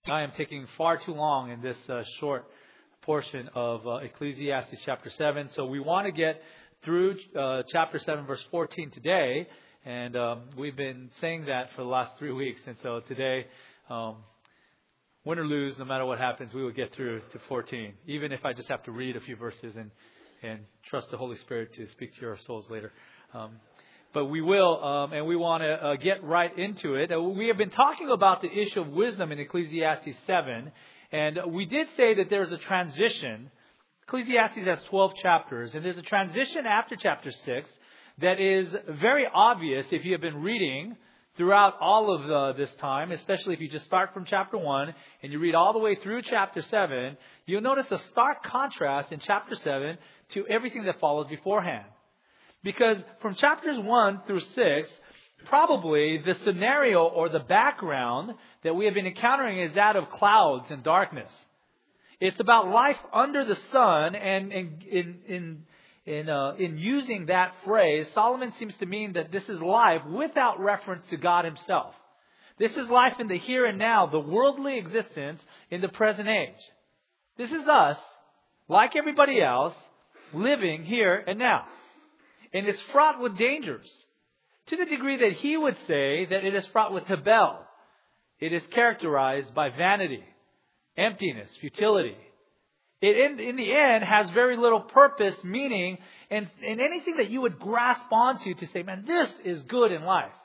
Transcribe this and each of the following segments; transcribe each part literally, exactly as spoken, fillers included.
I am taking far too long in this uh, short portion of uh, Ecclesiastes chapter seven. So we want to get through uh, chapter seven, verse fourteen today. And um, we've been saying that for the last three weeks. And so today, um, win or lose, no matter what happens, we will get through to fourteen. Even if I just have to read a few verses and, and trust the Holy Spirit to speak to your souls later. Um, But we will, um, and we want to uh, get right into it. Uh, we have been talking about the issue of wisdom in Ecclesiastes seven. And we did say that there's a transition. Ecclesiastes has twelve chapters. And there's a transition after chapter six that is very obvious if you have been reading throughout all of uh, this time. Especially if you just start from chapter one and you read all the way through chapter seven. You'll notice a stark contrast in chapter seven to everything that follows beforehand. Because from chapters one through six, probably the scenario or the background that we have been encountering is that of clouds and darkness. It's about life under the sun, and in in in in, uh, in using that phrase, Solomon seems to mean that this is life without reference to God Himself. This is life in the here and now, the worldly existence in the present age. This is us, like everybody else, living here and now. And it's fraught with dangers, to the degree that he would say that it is fraught with hebel. It is characterized by vanity, emptiness, futility. It, in, in the end, has very little purpose, meaning, and, and anything that you would grasp onto to say, man, this is good in life.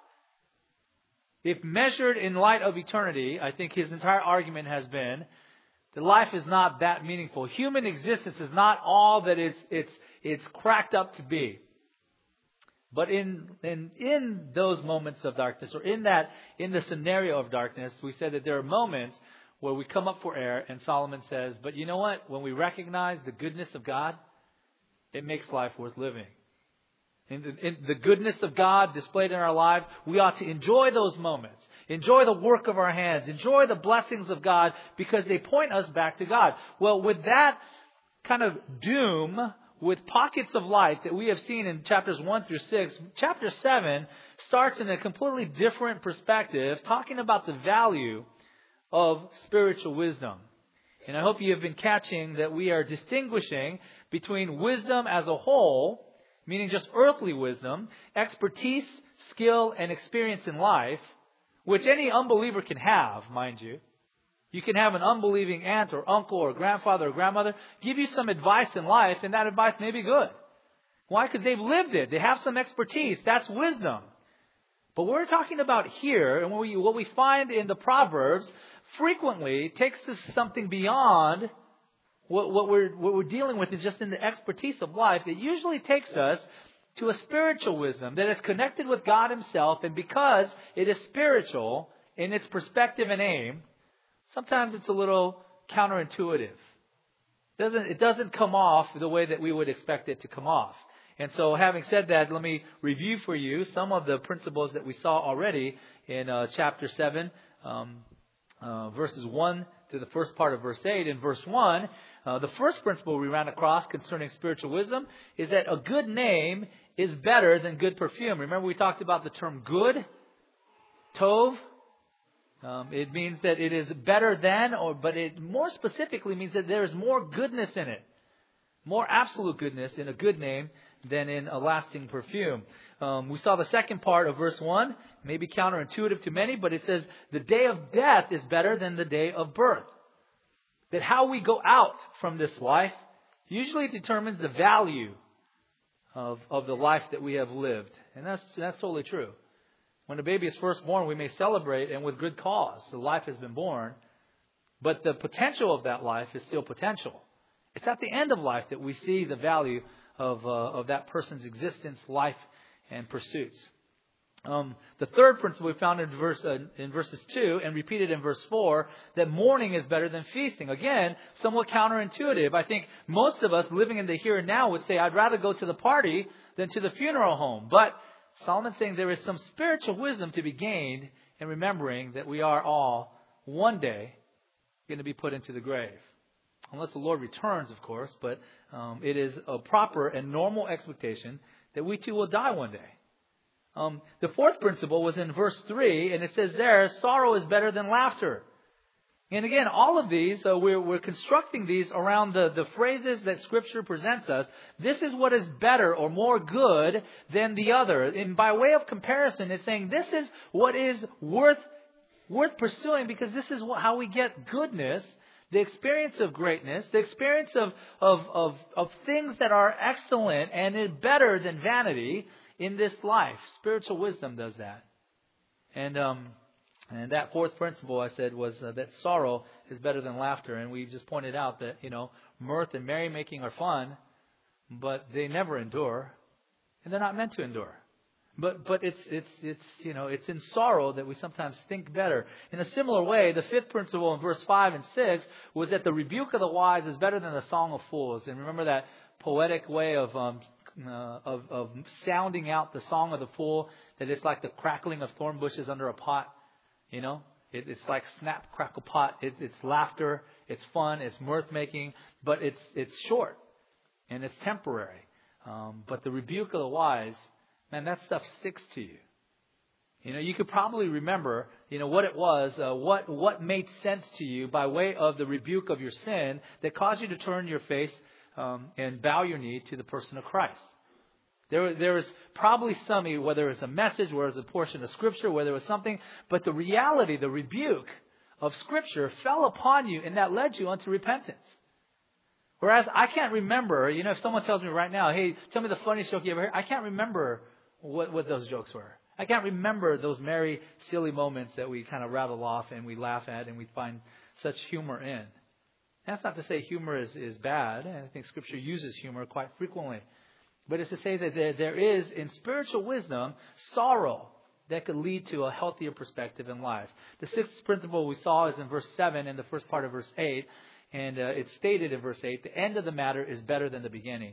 If measured in light of eternity, I think his entire argument has been that life is not that meaningful. Human existence is not all that it's, it's, it's cracked up to be. But in, in in those moments of darkness, or in that in the scenario of darkness, we said that there are moments where we come up for air, and Solomon says, but you know what? When we recognize the goodness of God, it makes life worth living. In the, in the goodness of God displayed in our lives, we ought to enjoy those moments. Enjoy the work of our hands. Enjoy the blessings of God, because they point us back to God. Well, with that kind of doom, with pockets of light that we have seen in chapters one through six, chapter seven starts in a completely different perspective, talking about the value of spiritual wisdom. And I hope you have been catching that we are distinguishing between wisdom as a whole, meaning just earthly wisdom, expertise, skill, and experience in life, which any unbeliever can have, mind you. You can have an unbelieving aunt or uncle or grandfather or grandmother give you some advice in life, and that advice may be good. Why? Because they've lived it. They have some expertise. That's wisdom. But what we're talking about here, and what we, what we find in the Proverbs, frequently takes us something beyond what, what, we're, what we're dealing with is just in the expertise of life. It usually takes us to a spiritual wisdom that is connected with God Himself, and because it is spiritual in its perspective and aim, sometimes it's a little counterintuitive. It doesn't, it doesn't come off the way that we would expect it to come off. And so having said that, let me review for you some of the principles that we saw already in uh, chapter seven, um, uh, verses one to the first part of verse eight. In verse one, uh, the first principle we ran across concerning spiritual wisdom is that a good name is better than good perfume. Remember we talked about the term good, tov. Um, it means that it is better than, or but it more specifically means that there is more goodness in it. More absolute goodness in a good name than in a lasting perfume. Um, we saw the second part of verse one, maybe counterintuitive to many, but it says the day of death is better than the day of birth. That how we go out from this life usually determines the value of, of the life that we have lived. And that's, that's totally true. When a baby is first born, we may celebrate, and with good cause. The life has been born. But the potential of that life is still potential. It's at the end of life that we see the value of, uh, of that person's existence, life, and pursuits. Um, the third principle we found in, verse, uh, in verses two and repeated in verse four, that mourning is better than feasting. Again, somewhat counterintuitive. I think most of us living in the here and now would say, I'd rather go to the party than to the funeral home. But Solomon's saying there is some spiritual wisdom to be gained in remembering that we are all one day going to be put into the grave. Unless the Lord returns, of course, but um, it is a proper and normal expectation that we too will die one day. Um, the fourth principle was in verse three, and it says there, sorrow is better than laughter. And again, all of these, uh, we're, we're constructing these around the, the phrases that Scripture presents us. This is what is better or more good than the other. And by way of comparison, it's saying this is what is worth worth pursuing, because this is what, how we get goodness, the experience of greatness, the experience of, of, of, of things that are excellent and better than vanity in this life. Spiritual wisdom does that. And um, and that fourth principle, I said, was uh, that sorrow is better than laughter. And we just pointed out that, you know, mirth and merrymaking are fun, but they never endure, and they're not meant to endure. But but it's it's it's you know it's in sorrow that we sometimes think better. In a similar way, the fifth principle in verse five and six was that the rebuke of the wise is better than the song of fools. And remember that poetic way of um uh, of of sounding out the song of the fool, that it's like the crackling of thorn bushes under a pot. You know, it, it's like snap, crackle, pot. It, it's laughter, it's fun, it's mirth making, but it's it's short and it's temporary. Um, but the rebuke of the wise, man, that stuff sticks to you. You know, you could probably remember, you know, what it was, uh, what what made sense to you by way of the rebuke of your sin that caused you to turn your face um, and bow your knee to the person of Christ. There, there was probably some, whether it was a message, whether it was a portion of Scripture, whether it was something, but the reality, the rebuke of Scripture fell upon you, and that led you unto repentance. Whereas I can't remember, you know, if someone tells me right now, hey, tell me the funniest joke you ever heard, I can't remember what, what those jokes were. I can't remember those merry, silly moments that we kind of rattle off and we laugh at and we find such humor in. That's not to say humor is, is bad. I think Scripture uses humor quite frequently. But it's to say that there, there is, in spiritual wisdom, sorrow that could lead to a healthier perspective in life. The sixth principle we saw is in verse seven and the first part of verse eight. And uh, it's stated in verse eight, the end of the matter is better than the beginning.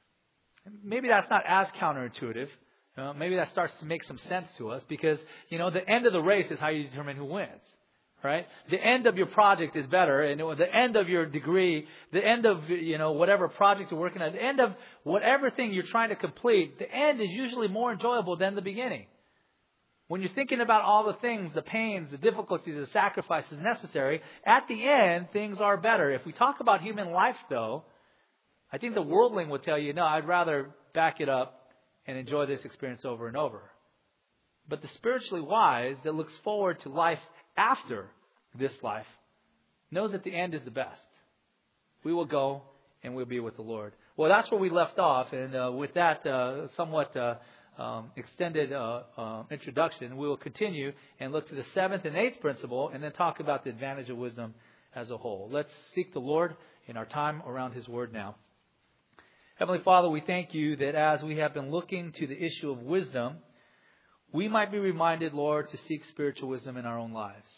Maybe that's not as counterintuitive. Uh, maybe that starts to make some sense to us because, you know, the end of the race is how you determine who wins. Right? The end of your project is better, and the end of your degree, the end of, you know, whatever project you're working on, the end of whatever thing you're trying to complete, the end is usually more enjoyable than the beginning. When you're thinking about all the things, the pains, the difficulties, the sacrifices necessary, at the end, things are better. If we talk about human life, though, I think the worldling would tell you, no, I'd rather back it up and enjoy this experience over and over. But the spiritually wise that looks forward to life after this life knows that the end is the best. We will go and we'll be with the Lord. Well, that's where we left off. And uh, with that uh, somewhat uh, um, extended uh, uh, introduction, we will continue and look to the seventh and eighth principle and then talk about the advantage of wisdom as a whole. Let's seek the Lord in our time around His Word now. Heavenly Father, we thank you that as we have been looking to the issue of wisdom, we might be reminded, Lord, to seek spiritual wisdom in our own lives.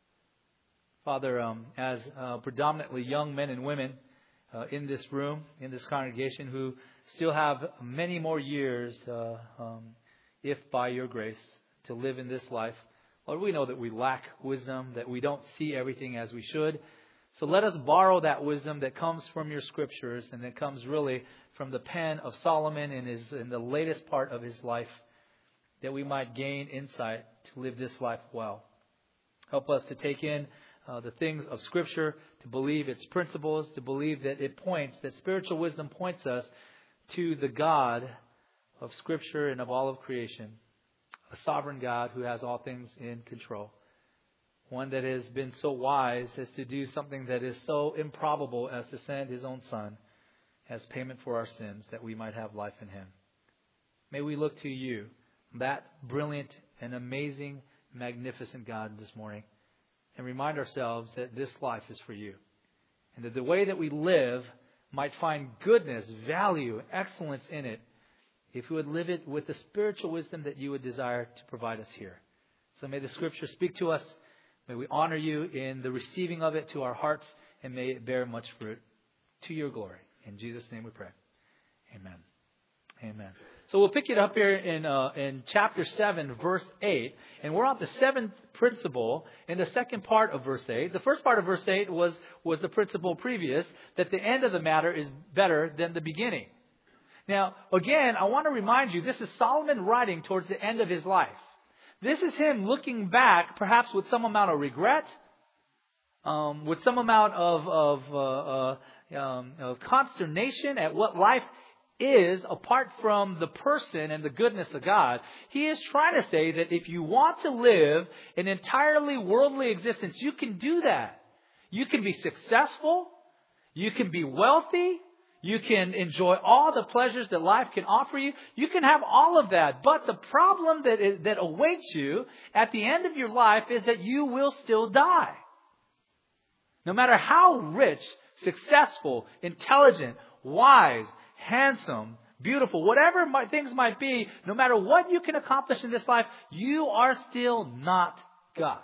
Father, um, as uh, predominantly young men and women uh, in this room, in this congregation, who still have many more years, uh, um, if by your grace, to live in this life, Lord, we know that we lack wisdom, that we don't see everything as we should. So let us borrow that wisdom that comes from your Scriptures and that comes really from the pen of Solomon in, his, in the latest part of his life, that we might gain insight to live this life well. Help us to take in uh, the things of Scripture, to believe its principles, to believe that it points, that spiritual wisdom points us to the God of Scripture and of all of creation, a sovereign God who has all things in control, one that has been so wise as to do something that is so improbable as to send His own Son as payment for our sins, that we might have life in Him. May we look to you, that brilliant and amazing, magnificent God, this morning, and remind ourselves that this life is for you, and that the way that we live might find goodness, value, excellence in it, if we would live it with the spiritual wisdom that you would desire to provide us here. So may the Scripture speak to us. May we honor you in the receiving of it to our hearts, and may it bear much fruit to your glory. In Jesus' name we pray. Amen. Amen. So we'll pick it up here in uh, in chapter seven, verse eight. And we're on the seventh principle in the second part of verse eight. The first part of verse eight was, was the principle previous, that the end of the matter is better than the beginning. Now, again, I want to remind you, this is Solomon writing towards the end of his life. This is him looking back, perhaps with some amount of regret, um, with some amount of, of, uh, uh, um, of consternation at what life is apart from the person and the goodness of God. He is trying to say that if you want to live an entirely worldly existence, you can do that. You can be successful. You can be wealthy. You can enjoy all the pleasures that life can offer you. You can have all of that. But the problem that is, that awaits you at the end of your life is that you will still die. No matter how rich, successful, intelligent, wise, handsome, beautiful, whatever my, things might be, no matter what you can accomplish in this life, you are still not God.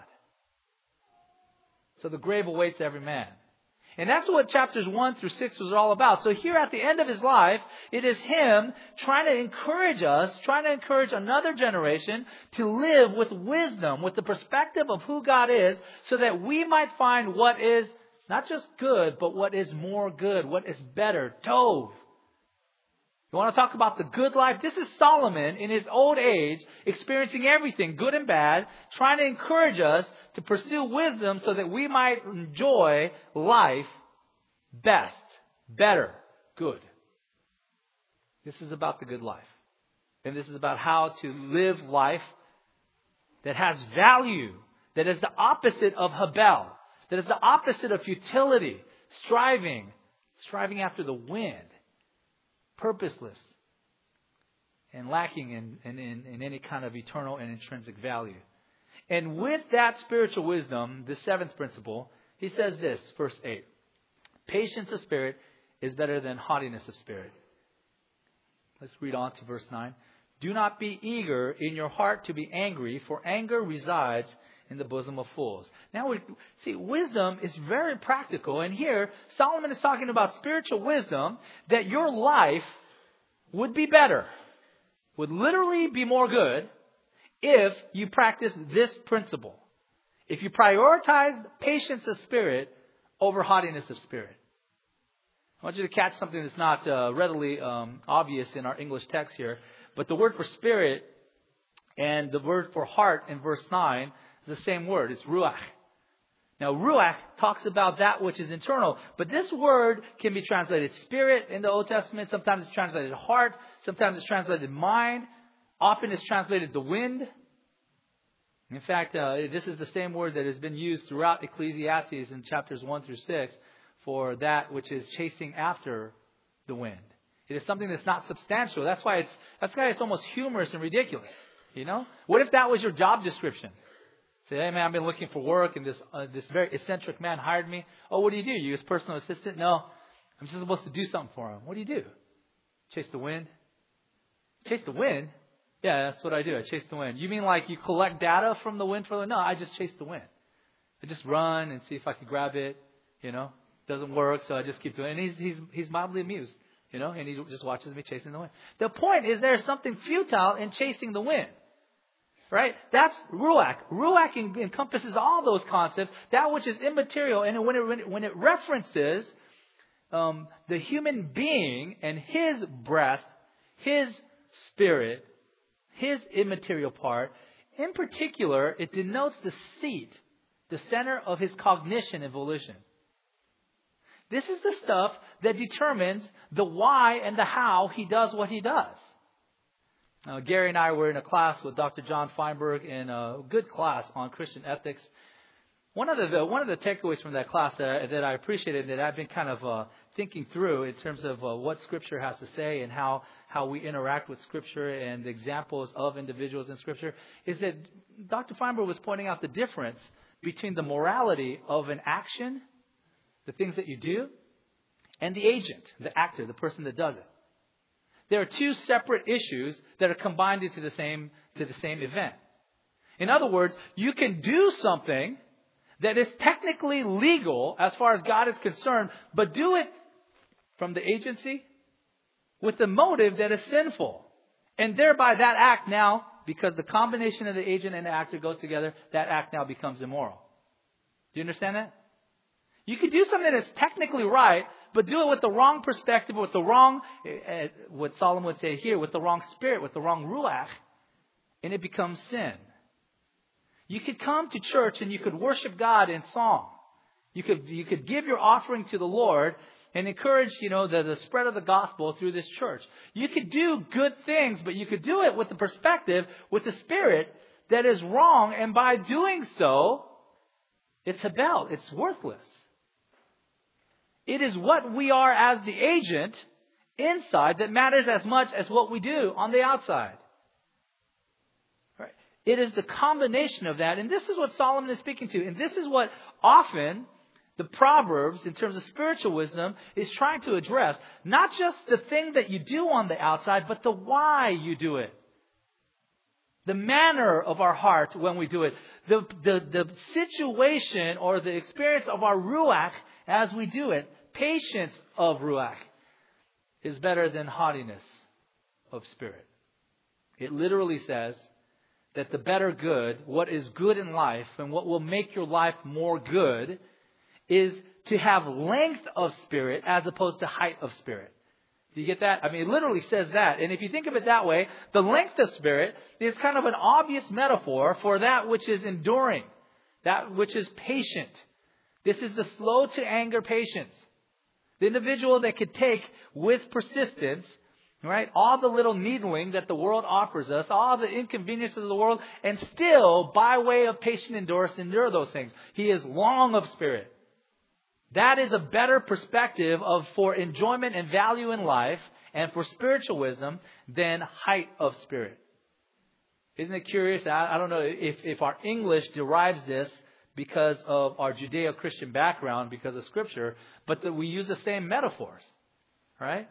So the grave awaits every man. And that's what chapters one through six was all about. So here at the end of his life, it is him trying to encourage us, trying to encourage another generation to live with wisdom, with the perspective of who God is, so that we might find what is not just good, but what is more good, what is better, tov. You want to talk about the good life? This is Solomon in his old age, experiencing everything, good and bad, trying to encourage us to pursue wisdom so that we might enjoy life best, better, good. This is about the good life. And this is about how to live life that has value, that is the opposite of Habel, that is the opposite of futility, striving, striving after the wind. Purposeless and lacking in, in, in, in any kind of eternal and intrinsic value. And with that spiritual wisdom, the seventh principle, he says this, verse eight. Patience of spirit is better than haughtiness of spirit. Let's read on to verse nine. Do not be eager in your heart to be angry, for anger resides in the bosom of fools. Now, we see, wisdom is very practical. And here, Solomon is talking about spiritual wisdom, that your life would be better, would literally be more good, if you practice this principle. If you prioritize patience of spirit over haughtiness of spirit. I want you to catch something that's not uh, readily um, obvious in our English text here. But the word for spirit and the word for heart in verse nine is the same word. It's ruach. Now, ruach talks about that which is internal. But this word can be translated spirit in the Old Testament. Sometimes it's translated heart. Sometimes it's translated mind. Often it's translated the wind. In fact, uh, this is the same word that has been used throughout Ecclesiastes in chapters one through six for that which is chasing after the wind. It is something that's not substantial. That's why it's that's why it's almost humorous and ridiculous. You know? What if that was your job description? Say, hey man, I've been looking for work, and this uh, this very eccentric man hired me. Oh, what do you do? You his personal assistant? No, I'm just supposed to do something for him. What do you do? Chase the wind? Chase the wind? Yeah, that's what I do. I chase the wind. You mean like you collect data from the wind for the? No, I just chase the wind. I just run and see if I can grab it. You know, doesn't work, so I just keep doing it. And he's he's he's mildly amused. You know, and he just watches me chasing the wind. The point is there's something futile in chasing the wind. Right? That's ruach. Ruach encompasses all those concepts, that which is immaterial. And when it, when it references um, the human being and his breath, his spirit, his immaterial part, in particular, it denotes the seat, the center of his cognition and volition. This is the stuff that determines the why and the how he does what he does. Uh, Gary and I were in a class with Doctor John Feinberg in a good class on Christian ethics. One of the one of the takeaways from that class that, that I appreciated, that I've been kind of uh, thinking through in terms of uh, what Scripture has to say and how, how we interact with Scripture and the examples of individuals in Scripture, is that Doctor Feinberg was pointing out the difference between the morality of an action, the things that you do, and the agent, the actor, the person that does it. There are two separate issues that are combined into the same to the same event. In other words, you can do something that is technically legal as far as God is concerned, but do it from the agency with the motive that is sinful. And thereby that act now, because the combination of the agent and the actor goes together, that act now becomes immoral. Do you understand that? You can do something that's technically right, but do it with the wrong perspective, with the wrong, uh, what Solomon would say here, with the wrong spirit, with the wrong ruach, and it becomes sin. You could come to church and you could worship God in song. You could, you could give your offering to the Lord and encourage, you know, the, the spread of the gospel through this church. You could do good things, but you could do it with the perspective, with the spirit that is wrong. And by doing so, it's hebel. It's worthless. It is what we are as the agent inside that matters as much as what we do on the outside. Right? It is the combination of that. And this is what Solomon is speaking to. And this is what often the Proverbs, in terms of spiritual wisdom, is trying to address. Not just the thing that you do on the outside, but the why you do it. The manner of our heart when we do it. The, the, the situation or the experience of our ruach as we do it. Patience of ruach is better than haughtiness of spirit. It literally says that the better good, what is good in life and what will make your life more good, is to have length of spirit as opposed to height of spirit. Do you get that? I mean, it literally says that. And if you think of it that way, the length of spirit is kind of an obvious metaphor for that which is enduring, that which is patient. This is the slow to anger patience. The individual that could take with persistence, right, all the little needling that the world offers us, all the inconveniences of the world, and still, by way of patient endurance, endure those things. He is long of spirit. That is a better perspective of for enjoyment and value in life and for spiritual wisdom than height of spirit. Isn't it curious? I, I don't know if, if our English derives this because of our Judeo-Christian background, because of Scripture, but that we use the same metaphors, right?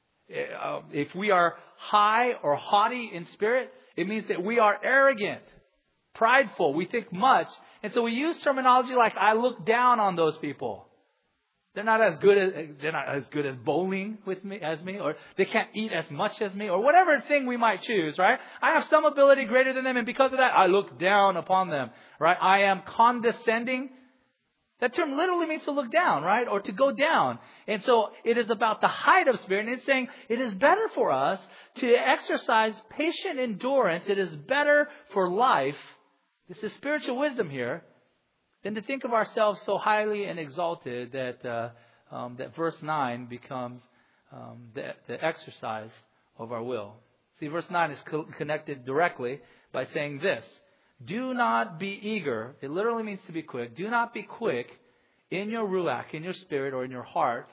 If we are high or haughty in spirit, it means that we are arrogant, prideful, we think much. And so we use terminology like, I look down on those people. They're not as good as they're not as good as bowling with me as me, or they can't eat as much as me, or whatever thing we might choose, right? I have some ability greater than them, and because of that, I look down upon them, right? I am condescending. That term literally means to look down, right? Or to go down. And so it is about the height of spirit, and it's saying it is better for us to exercise patient endurance. It is better for life. This is spiritual wisdom here. Than to think of ourselves so highly and exalted that uh, um, that verse nine becomes um, the, the exercise of our will. See, verse nine is co- connected directly by saying this. Do not be eager. It literally means to be quick. Do not be quick in your ruach, in your spirit or in your heart,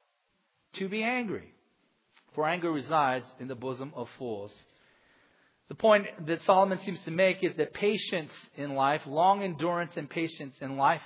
to be angry. For anger resides in the bosom of fools. The point that Solomon seems to make is that patience in life, long endurance and patience in life,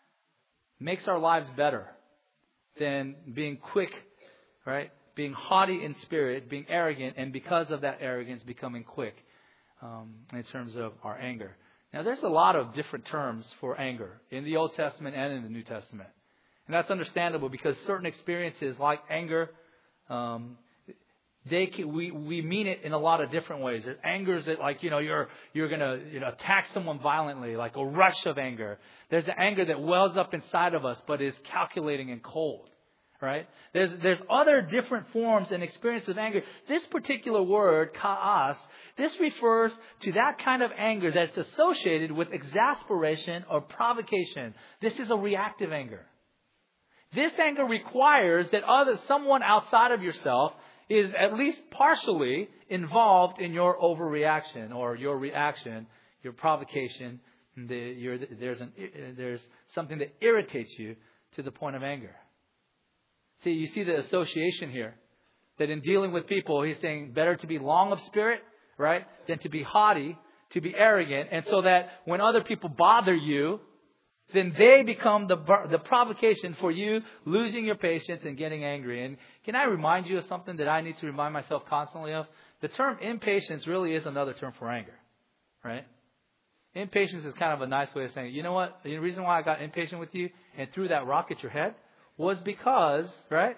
makes our lives better than being quick, right? Being haughty in spirit, being arrogant, and because of that arrogance, becoming quick um, in terms of our anger. Now, there's a lot of different terms for anger in the Old Testament and in the New Testament. And that's understandable because certain experiences like anger, um, They can, we we mean it in a lot of different ways. There's anger that like you know you're you're gonna you know attack someone violently, like a rush of anger. There's the anger that wells up inside of us, but is calculating and cold, right? There's there's other different forms and experiences of anger. This particular word, ka'as, this refers to that kind of anger that's associated with exasperation or provocation. This is a reactive anger. This anger requires that other someone outside of yourself is at least partially involved in your overreaction or your reaction, your provocation. The, your, there's, an, there's something that irritates you to the point of anger. See, you see the association here. That in dealing with people, he's saying better to be long of spirit, right, than to be haughty, to be arrogant. And so that when other people bother you, then they become the the provocation for you losing your patience and getting angry. And can I remind you of something that I need to remind myself constantly of? The term impatience really is another term for anger, right? Impatience is kind of a nice way of saying, you know what? The reason why I got impatient with you and threw that rock at your head was because, right?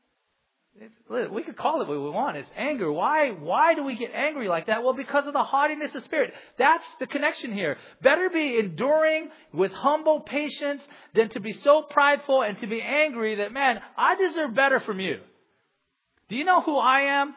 We could call it what we want. It's anger. Why, why do we get angry like that? Well, because of the haughtiness of spirit. That's the connection here. Better be enduring with humble patience than to be so prideful and to be angry that, man, I deserve better from you. Do you know who I am?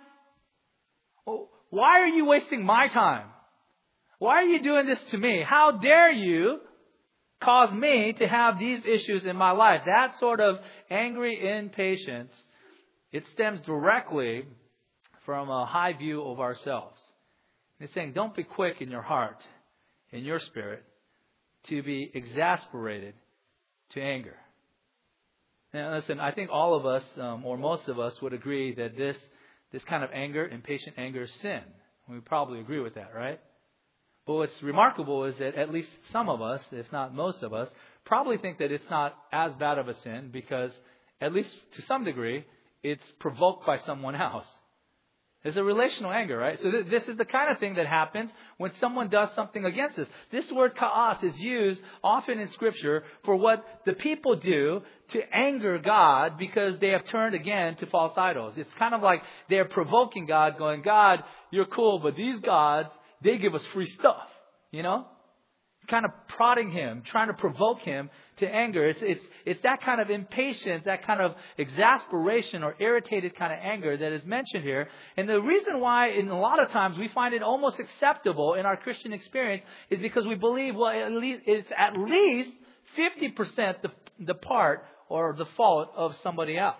Why are you wasting my time? Why are you doing this to me? How dare you caused me to have these issues in my life. That sort of angry impatience, it stems directly from a high view of ourselves. It's saying, don't be quick in your heart, in your spirit, to be exasperated to anger. Now, listen, I think all of us, um, or most of us, would agree that this this kind of anger, impatient anger, is sin. We probably agree with that, right? But what's remarkable is that at least some of us, if not most of us, probably think that it's not as bad of a sin because, at least to some degree, it's provoked by someone else. It's a relational anger, right? So th- this is the kind of thing that happens when someone does something against us. This word ka'as is used often in Scripture for what the people do to anger God because they have turned again to false idols. It's kind of like they're provoking God, going, God, you're cool, but these gods, they give us free stuff, you know? Kind of prodding him, trying to provoke him to anger. It's, it's, it's that kind of impatience, that kind of exasperation or irritated kind of anger that is mentioned here. And the reason why in a lot of times we find it almost acceptable in our Christian experience is because we believe, well, at least, it's at least fifty percent the, the part or the fault of somebody else.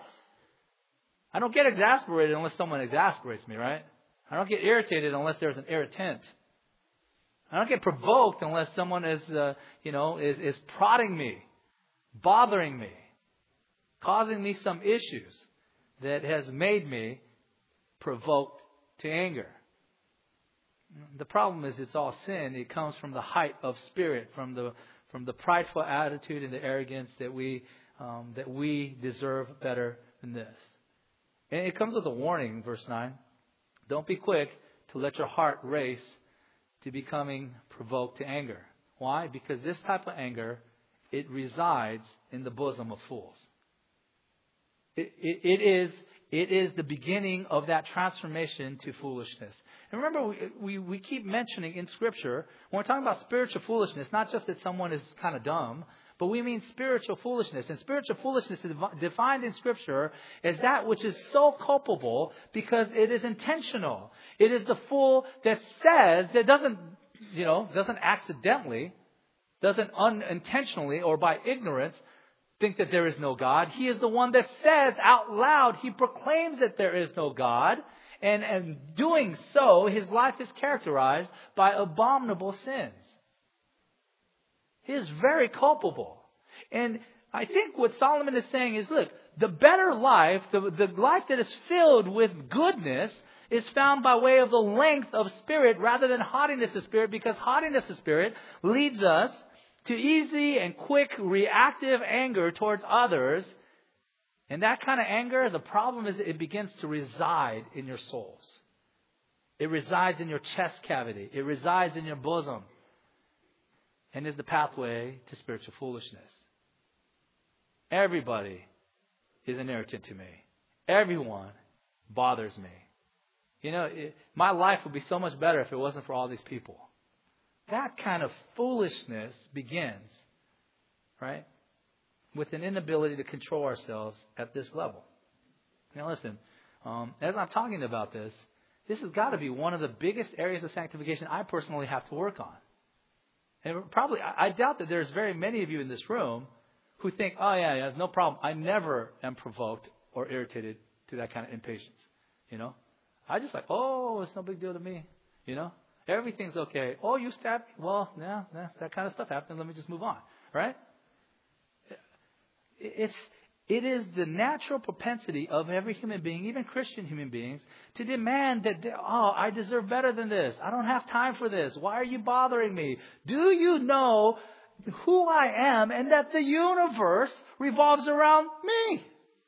I don't get exasperated unless someone exasperates me, right? I don't get irritated unless there's an irritant. I don't get provoked unless someone is, uh, you know, is, is prodding me, bothering me, causing me some issues that has made me provoked to anger. The problem is it's all sin. It comes from the height of spirit, from the from the prideful attitude and the arrogance that we um, that we deserve better than this. And it comes with a warning, verse nine. Don't be quick to let your heart race to becoming provoked to anger. Why? Because this type of anger, it resides in the bosom of fools. It, it, it is it is the beginning of that transformation to foolishness. And remember, we, we, we keep mentioning in Scripture, when we're talking about spiritual foolishness, not just that someone is kind of dumb, but we mean spiritual foolishness. And spiritual foolishness is defined in Scripture as that which is so culpable because it is intentional. It is the fool that says, that doesn't, you know, doesn't accidentally, doesn't unintentionally or by ignorance think that there is no God. He is the one that says out loud, he proclaims that there is no God. And, and doing so, his life is characterized by abominable sins. He is very culpable. And I think what Solomon is saying is, look, the better life, the, the life that is filled with goodness, is found by way of the length of spirit rather than haughtiness of spirit, because haughtiness of spirit leads us to easy and quick reactive anger towards others. And that kind of anger, the problem is it begins to reside in your souls. It resides in your chest cavity. It resides in your bosom. And is the pathway to spiritual foolishness. Everybody is an irritant to me. Everyone bothers me. You know, it, my life would be so much better if it wasn't for all these people. That kind of foolishness begins, right, with an inability to control ourselves at this level. Now listen, um, as I'm talking about this, this has got to be one of the biggest areas of sanctification I personally have to work on. And probably, I doubt that there's very many of you in this room who think, oh yeah, yeah, no problem. I never am provoked or irritated to that kind of impatience. You know, I just like, oh, it's no big deal to me. You know, everything's okay. Oh, you stabbed me? Well, yeah, yeah, that kind of stuff happened. Let me just move on. Right? It's, it is the natural propensity of every human being, even Christian human beings, to demand that, oh, I deserve better than this. I don't have time for this. Why are you bothering me? Do you know who I am and that the universe revolves around me?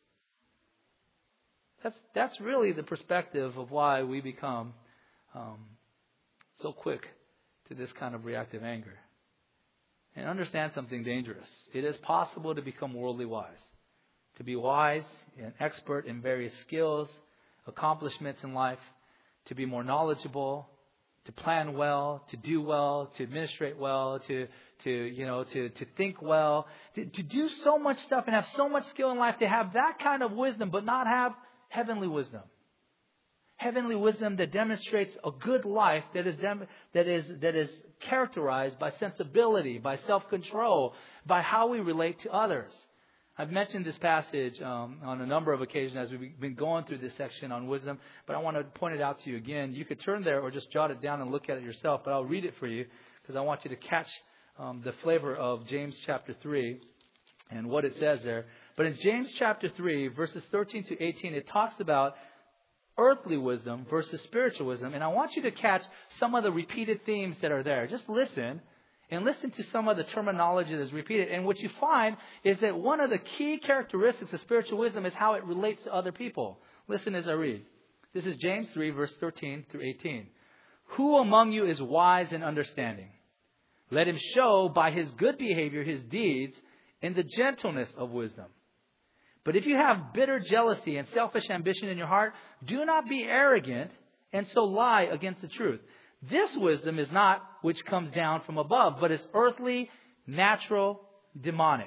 That's, that's really the perspective of why we become um, so quick to this kind of reactive anger. And understand something dangerous. It is possible to become worldly wise. To be wise and expert in various skills, accomplishments in life. To be more knowledgeable. To plan well. To do well. To administrate well. To, to you know, to, to think well. To, to do so much stuff and have so much skill in life. To have that kind of wisdom but not have heavenly wisdom. Heavenly wisdom that demonstrates a good life that is dem- that is that is characterized by sensibility, by self-control, by how we relate to others. I've mentioned this passage um, on a number of occasions as we've been going through this section on wisdom, but I want to point it out to you again. You could turn there or just jot it down and look at it yourself, but I'll read it for you because I want you to catch um, the flavor of James chapter three and what it says there. But in James chapter three, verses thirteen to eighteen, it talks about earthly wisdom versus spiritual wisdom. And I want you to catch some of the repeated themes that are there. Just listen and listen to some of the terminology that's repeated. And what you find is that one of the key characteristics of spiritual wisdom is how it relates to other people. Listen as I read. This is James three, verse thirteen through eighteen. Who among you is wise and understanding? Let him show by his good behavior his deeds in the gentleness of wisdom. But if you have bitter jealousy and selfish ambition in your heart, do not be arrogant and so lie against the truth. This wisdom is not which comes down from above, but is earthly, natural, demonic.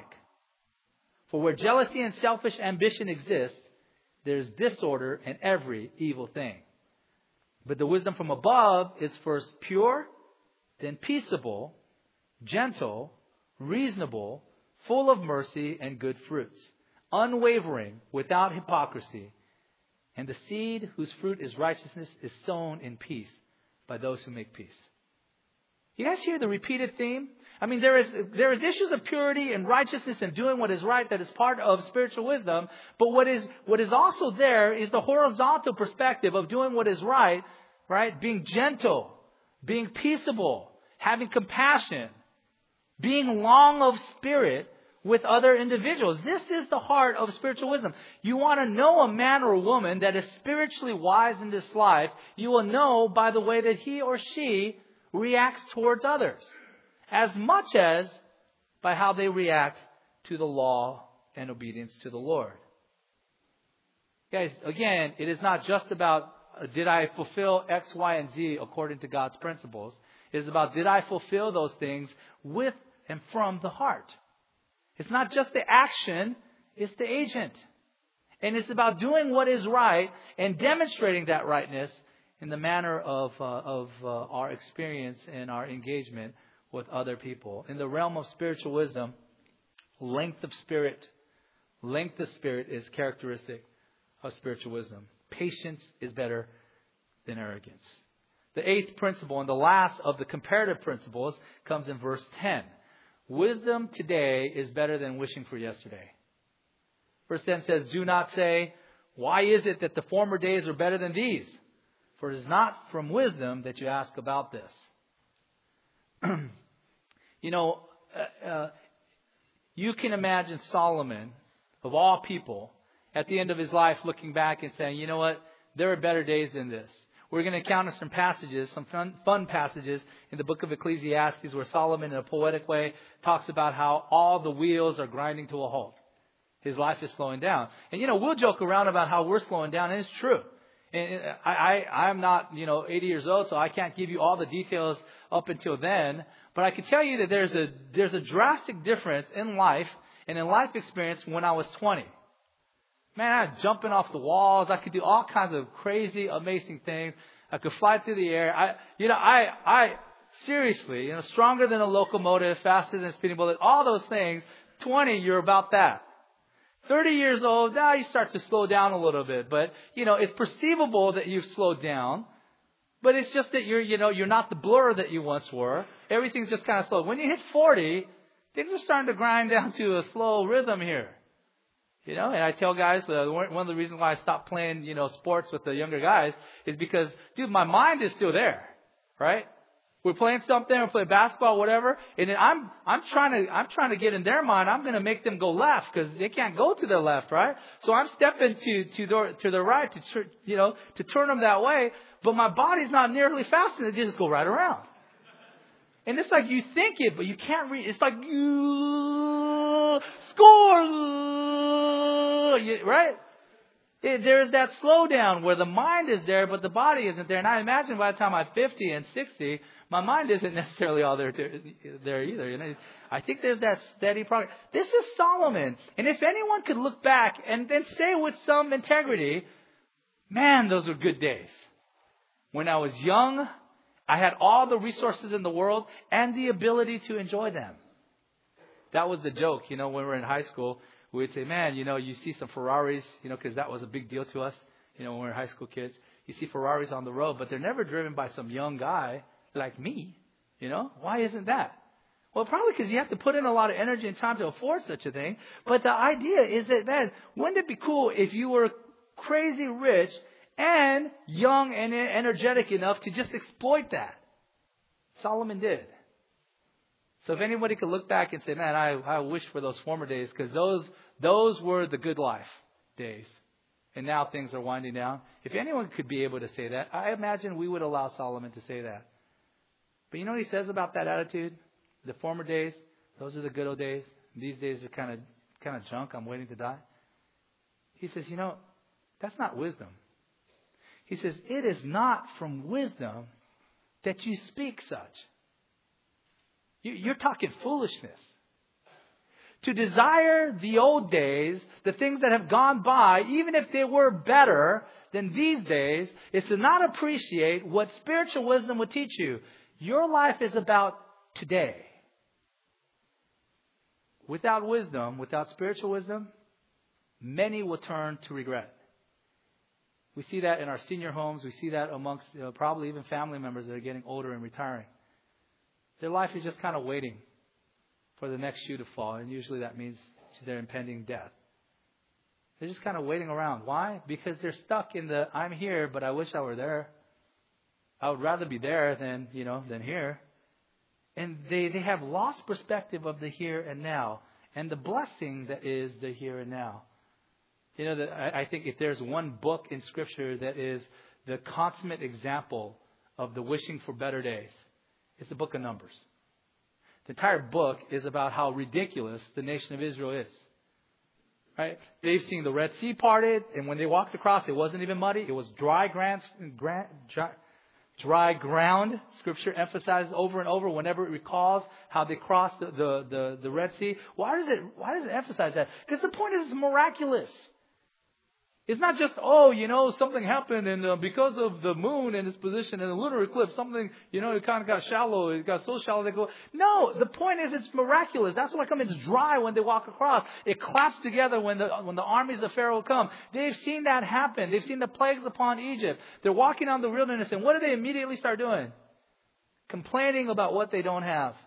For where jealousy and selfish ambition exist, there is disorder and every evil thing. But the wisdom from above is first pure, then peaceable, gentle, reasonable, full of mercy and good fruits, unwavering, without hypocrisy. And the seed whose fruit is righteousness is sown in peace by those who make peace. You guys hear the repeated theme? I mean, there is there is issues of purity and righteousness and doing what is right that is part of spiritual wisdom. But what is what is also there is the horizontal perspective of doing what is right, right? Being gentle, being peaceable, having compassion, being long of spirit with other individuals. This is the heart of spiritual wisdom. You want to know a man or a woman that is spiritually wise in this life, you will know by the way that he or she reacts towards others, as much as by how they react to the law and obedience to the Lord. Guys, again, it is not just about uh, did I fulfill X, Y, and Z according to God's principles. It is about did I fulfill those things with and from the heart. It's not just the action, it's the agent. And it's about doing what is right and demonstrating that rightness in the manner of uh, of uh, our experience and our engagement with other people. In the realm of spiritual wisdom, length of spirit, length of spirit is characteristic of spiritual wisdom. Patience is better than arrogance. The eighth principle and the last of the comparative principles comes in verse ten. Wisdom today is better than wishing for yesterday. Verse ten says, do not say, why is it that the former days are better than these? For it is not from wisdom that you ask about this. you know, uh, uh, you can imagine Solomon, of all people, at the end of his life looking back and saying, you know what, there are better days than this. We're going to encounter some passages, some fun, fun passages in the book of Ecclesiastes where Solomon, in a poetic way, talks about how all the wheels are grinding to a halt. His life is slowing down. And, you know, we'll joke around about how we're slowing down, and it's true. And I, I, I'm not, you know, eighty years old, so I can't give you all the details up until then. But I can tell you that there's a there's a drastic difference in life and in life experience when I was twenty. Man, I was jumping off the walls. I could do all kinds of crazy, amazing things. I could fly through the air. I, you know, I, I seriously, you know, stronger than a locomotive, faster than a speeding bullet. All those things. twenty, you're about that. thirty years old, now you start to slow down a little bit. But, you know, it's perceivable that you've slowed down. But it's just that you're, you know, you're not the blur that you once were. Everything's just kind of slow. When you hit forty, things are starting to grind down to a slow rhythm here. You know, and I tell guys, uh, one of the reasons why I stopped playing, you know, sports with the younger guys is because, dude, my mind is still there, right? We're playing something, we're playing basketball, whatever, and then I'm, I'm trying to, I'm trying to get in their mind. I'm going to make them go left because they can't go to their left, right? So I'm stepping to, to the, to the right to, tr- you know, to turn them that way, but my body's not nearly fast enough to just go right around. And it's like you think it, but you can't read. It's like you score, right? It, there's that slowdown where the mind is there, but the body isn't there. And I imagine by the time I'm fifty and sixty, my mind isn't necessarily all there, to, there either. You know, I think there's that steady progress. This is Solomon. And if anyone could look back and then say with some integrity, Man, those were good days. When I was young, I had all the resources in the world and the ability to enjoy them. That was the joke, you know, when we were in high school. We would say, man, you know, you see some Ferraris, you know, because that was a big deal to us, you know, when we were high school kids. You see Ferraris on the road, but they're never driven by some young guy like me, you know. Why isn't that? Well, probably because you have to put in a lot of energy and time to afford such a thing. But the idea is that, man, wouldn't it be cool if you were crazy rich and young and energetic enough to just exploit that? Solomon did. So if anybody could look back and say, man, I, I wish for those former days, because those those were the good life days. And now things are winding down. If anyone could be able to say that, I imagine we would allow Solomon to say that. But you know what he says about that attitude? The former days, those are the good old days. These days are kind of kind of junk. I'm waiting to die. He says, you know, that's not wisdom. He says, it is not from wisdom that you speak such. You, you're talking foolishness. To desire the old days, the things that have gone by, even if they were better than these days, is to not appreciate what spiritual wisdom would teach you. Your life is about today. Without wisdom, without spiritual wisdom, many will turn to regret. We see that in our senior homes. We see that amongst you know, probably even family members that are getting older and retiring. Their life is just kind of waiting for the next shoe to fall. And usually that means their impending death. They're just kind of waiting around. Why? Because they're stuck in the, I'm here, but I wish I were there. I would rather be there than, you know, than here. And they, they have lost perspective of the here and now. And the blessing that is the here and now. You know, the, I, I think if there's one book in Scripture that is the consummate example of the wishing for better days, it's the book of Numbers. The entire book is about how ridiculous the nation of Israel is. Right? They've seen the Red Sea parted, and when they walked across, it wasn't even muddy. It was dry ground. Dry, dry ground. Scripture emphasizes over and over whenever it recalls how they crossed the, the, the, the Red Sea. Why does it Why does it emphasize that? Because the point is it's miraculous. It's not just, oh, you know, something happened and uh, because of the moon and its position and the lunar eclipse, something, you know, it kind of got shallow. It got so shallow they go. No, the point is it's miraculous. That's why come it's dry when they walk across. It claps together when the when the armies of Pharaoh come. They've seen that happen. They've seen the plagues upon Egypt. They're walking on the wilderness, and what do they immediately start doing? Complaining about what they don't have.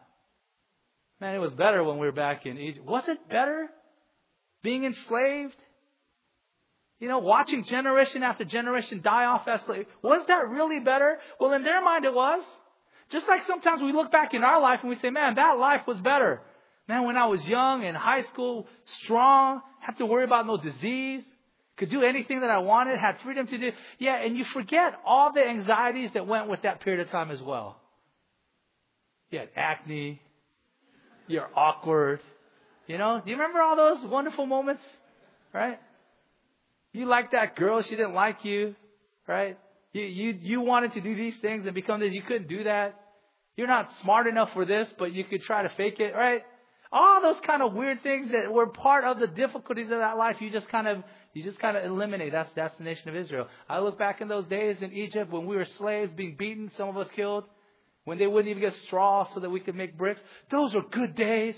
Man, it was better when we were back in Egypt. Was it better being enslaved? You know, watching generation after generation die off as slaves. Was that really better? Well, in their mind it was. Just like sometimes we look back in our life and we say, man, that life was better. Man, when I was young, in high school, strong, have to worry about no disease, could do anything that I wanted, had freedom to do. Yeah, and you forget all the anxieties that went with that period of time as well. You had acne. You're awkward. You know, do you remember all those wonderful moments? Right? You liked that girl, she didn't like you, right? You, you you wanted to do these things and become this. You couldn't do that. You're not smart enough for this, but you could try to fake it, right? All those kind of weird things that were part of the difficulties of that life, you just kind of you just kind of eliminate. That's that's the nation of Israel. I look back in those days in Egypt when we were slaves, being beaten, some of us killed, when they wouldn't even get straw so that we could make bricks. Those were good days.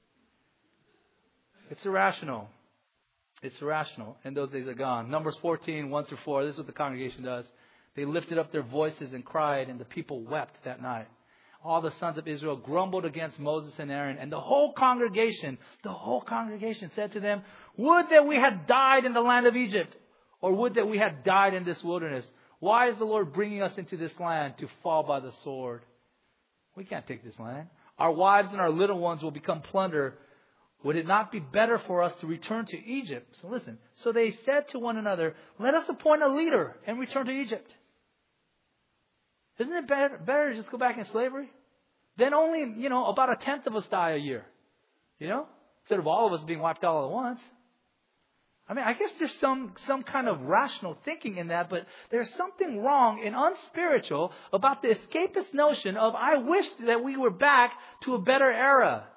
It's irrational. It's irrational, and those days are gone. Numbers fourteen, one through four, this is what the congregation does. They lifted up their voices and cried, and the people wept that night. All the sons of Israel grumbled against Moses and Aaron, and the whole congregation, the whole congregation said to them, would that we had died in the land of Egypt, or would that we had died in this wilderness. Why is the Lord bringing us into this land to fall by the sword? We can't take this land. Our wives and our little ones will become plunder. Would it not be better for us to return to Egypt? So listen. So they said to one another, let us appoint a leader and return to Egypt. Isn't it better, better to just go back in slavery? Then only, you know, about a tenth of us die a year. You know? Instead of all of us being wiped out all at once. I mean, I guess there's some, some kind of rational thinking in that, but there's something wrong and unspiritual about the escapist notion of, I wish that we were back to a better era.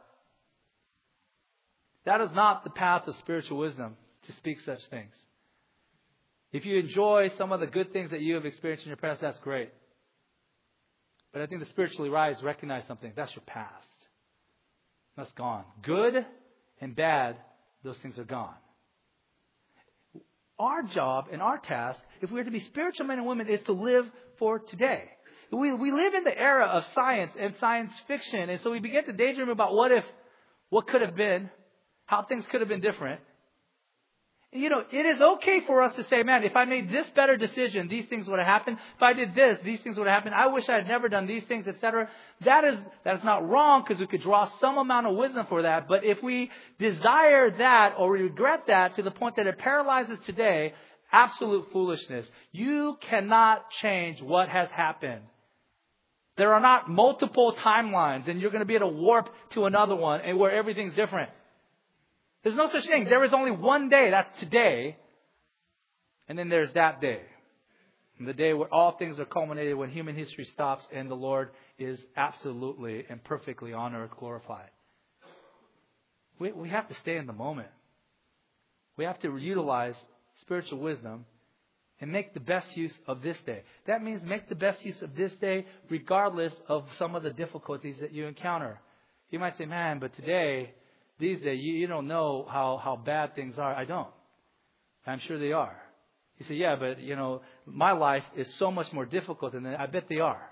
That is not the path of spiritual wisdom, to speak such things. If you enjoy some of the good things that you have experienced in your past, that's great. But I think the spiritually wise recognize something. That's your past. That's gone. Good and bad, those things are gone. Our job and our task, if we are to be spiritual men and women, is to live for today. We we live in the era of science and science fiction, and so we begin to daydream about what if, what could have been, how things could have been different. And you know, it is okay for us to say, man, if I made this better decision, these things would have happened. If I did this, these things would have happened. I wish I had never done these things, et cetera. That is that is not wrong, because we could draw some amount of wisdom for that. But if we desire that or regret that to the point that it paralyzes today, absolute foolishness. You cannot change what has happened. There are not multiple timelines, and you're going to be able to warp to another one and where everything's different. There's no such thing. There is only one day. That's today. And then there's that day. And the day where all things are culminated, when human history stops and the Lord is absolutely and perfectly on earth glorified. We, we have to stay in the moment. We have to utilize spiritual wisdom and make the best use of this day. That means make the best use of this day regardless of some of the difficulties that you encounter. You might say, man, but today, these days, you, you don't know how, how bad things are. I don't. I'm sure they are. You say, yeah, but, you know, my life is so much more difficult than that. I bet they are.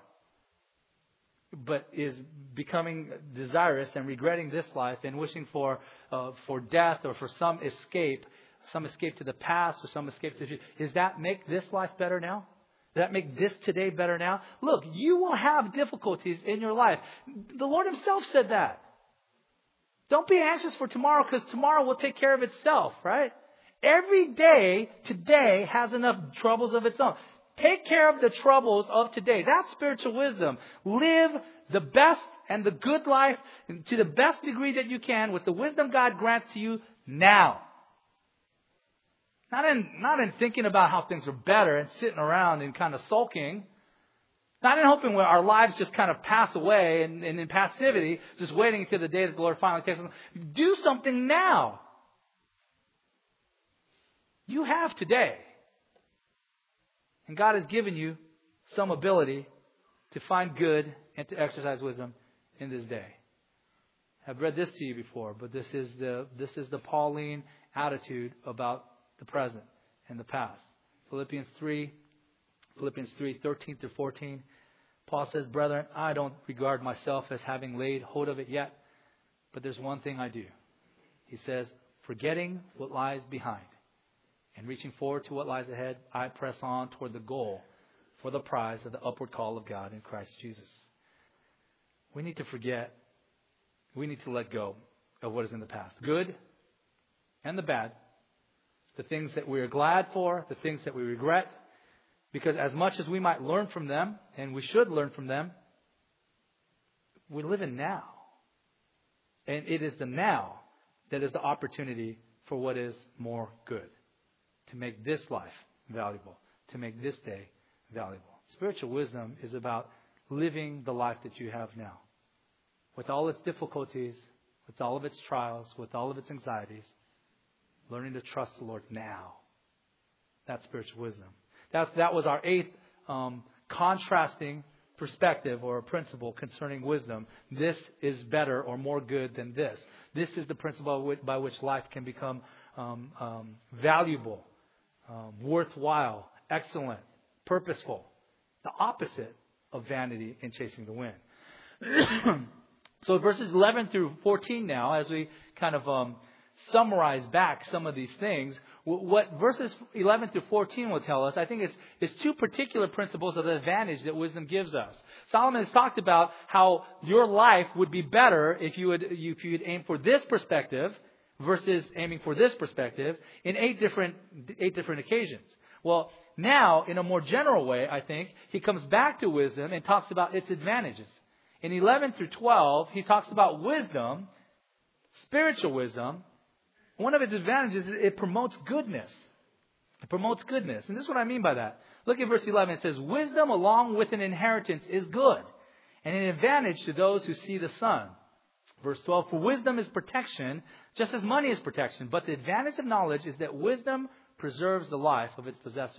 But is becoming desirous and regretting this life and wishing for uh, for death or for some escape, some escape to the past or some escape to the future, does that make this life better now? Does that make this today better now? Look, you will have difficulties in your life. The Lord Himself said that. Don't be anxious for tomorrow, because tomorrow will take care of itself, right? Every day, today, has enough troubles of its own. Take care of the troubles of today. That's spiritual wisdom. Live the best and the good life to the best degree that you can with the wisdom God grants to you now. Not in, not in thinking about how things are better and sitting around and kind of sulking. Not in hoping where our lives just kind of pass away and, and in passivity, just waiting until the day that the Lord finally takes us. Do something now. You have today. And God has given you some ability to find good and to exercise wisdom in this day. I've read this to you before, but this is the this is the Pauline attitude about the present and the past. Philippians three, Philippians three, thirteen through fourteen. Paul says, brethren, I don't regard myself as having laid hold of it yet, but there's one thing I do. He says, forgetting what lies behind and reaching forward to what lies ahead, I press on toward the goal for the prize of the upward call of God in Christ Jesus. We need to forget. We need to let go of what is in the past. Good and the bad. The things that we are glad for, the things that we regret. Because as much as we might learn from them, and we should learn from them, we live in now. And it is the now that is the opportunity for what is more good. To make this life valuable. To make this day valuable. Spiritual wisdom is about living the life that you have now. With all its difficulties, with all of its trials, with all of its anxieties. Learning to trust the Lord now. That's spiritual wisdom. That's, that was our eighth um, contrasting perspective or principle concerning wisdom. This is better or more good than this. This is the principle by which life can become um, um, valuable, um, worthwhile, excellent, purposeful. The opposite of vanity and chasing the wind. So verses eleven through fourteen now, as we kind of um, summarize back some of these things, what verses eleven through fourteen will tell us, I think, is, is two particular principles of the advantage that wisdom gives us. Solomon has talked about how your life would be better if you would if you would aim for this perspective versus aiming for this perspective in eight different eight different occasions. Well, now, in a more general way, I think, he comes back to wisdom and talks about its advantages. In eleven through twelve, he talks about wisdom, spiritual wisdom. One of its advantages is it promotes goodness. It promotes goodness. And this is what I mean by that. Look at verse eleven. It says, wisdom along with an inheritance is good, and an advantage to those who see the sun. Verse twelve, for wisdom is protection, just as money is protection. But the advantage of knowledge is that wisdom preserves the life of its possessor.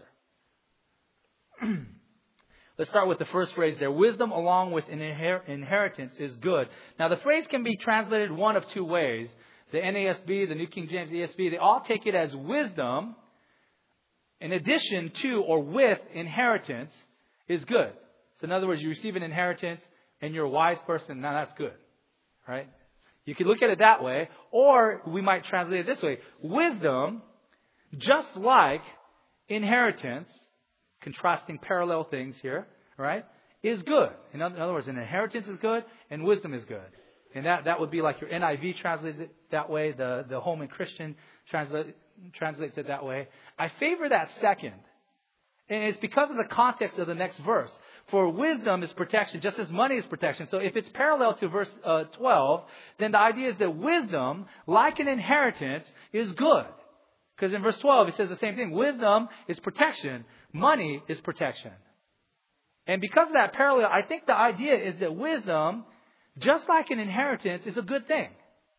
Let's start with the first phrase there. Wisdom along with an inher- inheritance is good. Now the phrase can be translated one of two ways. The N A S B, the New King James E S V, they all take it as wisdom in addition to or with inheritance is good. So in other words, you receive an inheritance and you're a wise person. Now that's good. Right? You can look at it that way. Or we might translate it this way. Wisdom, just like inheritance, contrasting parallel things here, right, is good. In other words, an inheritance is good and wisdom is good. And that, that would be like your N I V translates it that way. The, the Holman Christian translate, translates it that way. I favor that second. And it's because of the context of the next verse. For wisdom is protection, just as money is protection. So if it's parallel to verse uh, twelve, then the idea is that wisdom, like an inheritance, is good. Because in verse twelve, it says the same thing. Wisdom is protection. Money is protection. And because of that parallel, I think the idea is that wisdom, just like an inheritance, is a good thing.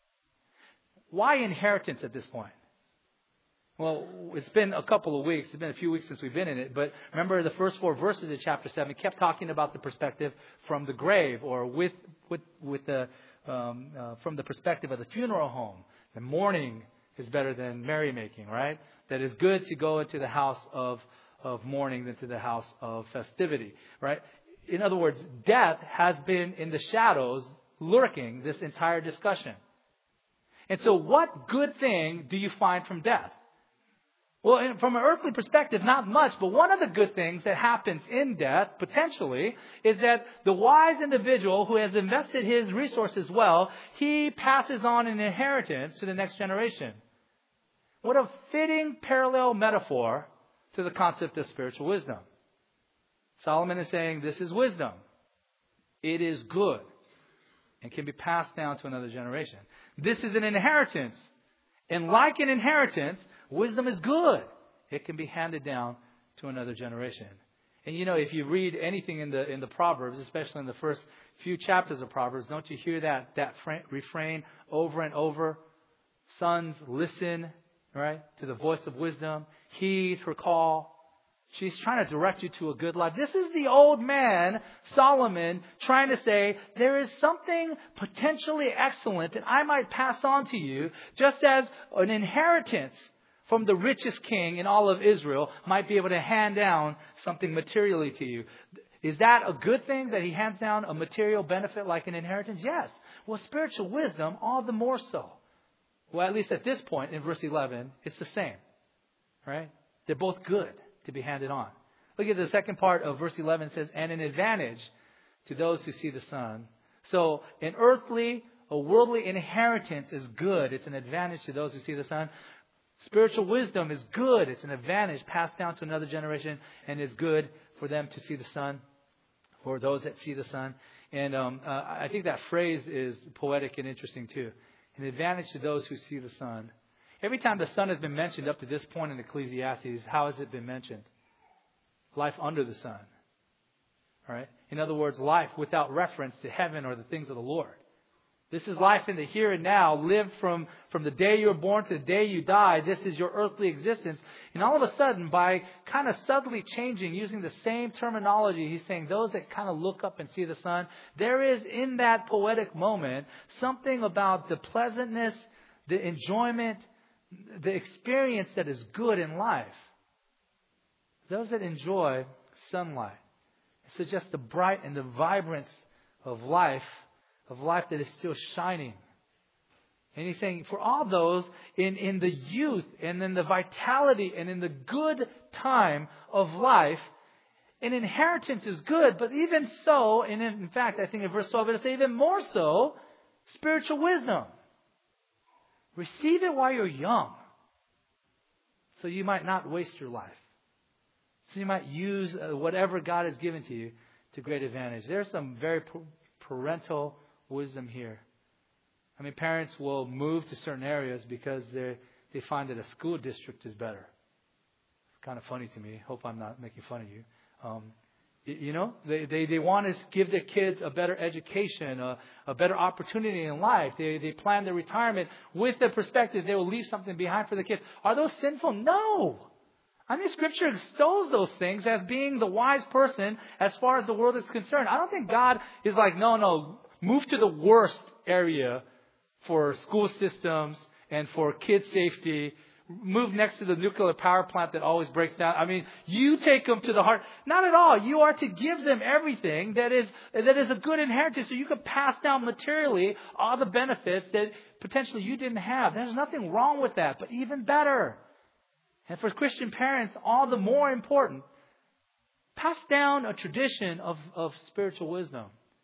Why inheritance at this point? Well, it's been a couple of weeks. It's been a few weeks since we've been in it. But remember the first four verses of chapter seven kept talking about the perspective from the grave, or with with with the um, uh, from the perspective of the funeral home. The mourning is better than merrymaking, right? That it's good to go into the house of of mourning than to the house of festivity, right? In other words, death has been in the shadows lurking this entire discussion. And so what good thing do you find from death? Well, from an earthly perspective, not much. But one of the good things that happens in death, potentially, is that the wise individual who has invested his resources well, he passes on an inheritance to the next generation. What a fitting parallel metaphor to the concept of spiritual wisdom. Solomon is saying this is wisdom. It is good and can be passed down to another generation. This is an inheritance. And like an inheritance, wisdom is good. It can be handed down to another generation. And you know, if you read anything in the in the Proverbs, especially in the first few chapters of Proverbs, don't you hear that that refrain over and over? Sons, listen, right, to the voice of wisdom. Heed her call. She's trying to direct you to a good life. This is the old man, Solomon, trying to say, there is something potentially excellent that I might pass on to you, just as an inheritance from the richest king in all of Israel might be able to hand down something materially to you. Is that a good thing that he hands down a material benefit like an inheritance? Yes. Well, spiritual wisdom, all the more so. Well, at least at this point in verse eleven, it's the same. Right? They're both good to be handed on. Look at the second part of verse eleven. It says, and an advantage to those who see the Son. So an earthly, a worldly inheritance is good. It's an advantage to those who see the Son. Spiritual wisdom is good. It's an advantage passed down to another generation and is good for them to see the Son, for those that see the Son. And um, uh, I think that phrase is poetic and interesting too. An advantage to those who see the Son. Every time the Son has been mentioned up to this point in Ecclesiastes, how has it been mentioned? Life under the sun. All right? In other words, life without reference to heaven or the things of the Lord. This is life in the here and now, lived from, from the day you were born to the day you die. This is your earthly existence. And all of a sudden, by kind of subtly changing, using the same terminology, he's saying those that kind of look up and see the sun, there is in that poetic moment something about the pleasantness, the enjoyment, the experience that is good in life. Those that enjoy sunlight. It's just the bright and the vibrance of life, of life that is still shining. And he's saying for all those in, in the youth and in the vitality and in the good time of life, an inheritance is good. But even so, and in fact, I think in verse twelve it'll say even more so, spiritual wisdom. Receive it while you're young, so you might not waste your life. So you might use whatever God has given to you to great advantage. There's some very parental wisdom here. I mean, parents will move to certain areas because they they find that a school district is better. It's kind of funny to me. Hope I'm not making fun of you. Um, You know, they, they, they want to give their kids a better education, a, a better opportunity in life. They, they plan their retirement with the perspective they will leave something behind for the kids. Are those sinful? No. I mean, Scripture extols those things as being the wise person as far as the world is concerned. I don't think God is like, no, no, move to the worst area for school systems and for kid safety. Move next to the nuclear power plant that always breaks down. I mean, you take them to the heart. Not at all. You are to give them everything that is that is a good inheritance so you can pass down materially all the benefits that potentially you didn't have. There's nothing wrong with that, but even better. And for Christian parents, all the more important, pass down a tradition of, of spiritual wisdom.